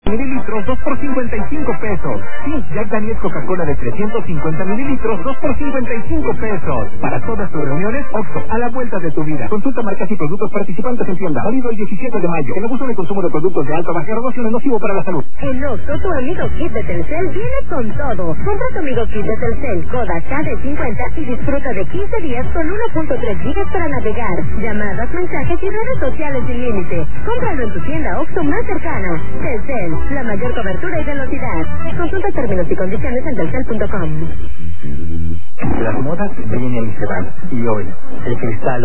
mililitros, 2 por 55 pesos. Sí, Jack Daniels Coca-Cola de 350 mililitros, 2 por 55 pesos. Para todas tus reuniones, Oxxo, a la vuelta de tu vida. Consulta marcas y productos participantes en tienda. Válido el 17 de mayo. El abuso de consumo de productos de alta o baja graduación es nocivo para la salud. En Oxxo, tu amigo Kit de Telcel viene con todo. Compra tu amigo Kit de Telcel, Coda KD50 y disfruta de 15 días con 1.3 gigas para navegar, llamadas, mensajes y redes sociales sin límite. Cómpralo en tu tienda Oxxo más cercana. Telcel, la mayor cobertura y velocidad. Consulta términos y condiciones en telcel.com. Las modas vienen y se van. Y hoy, el cristal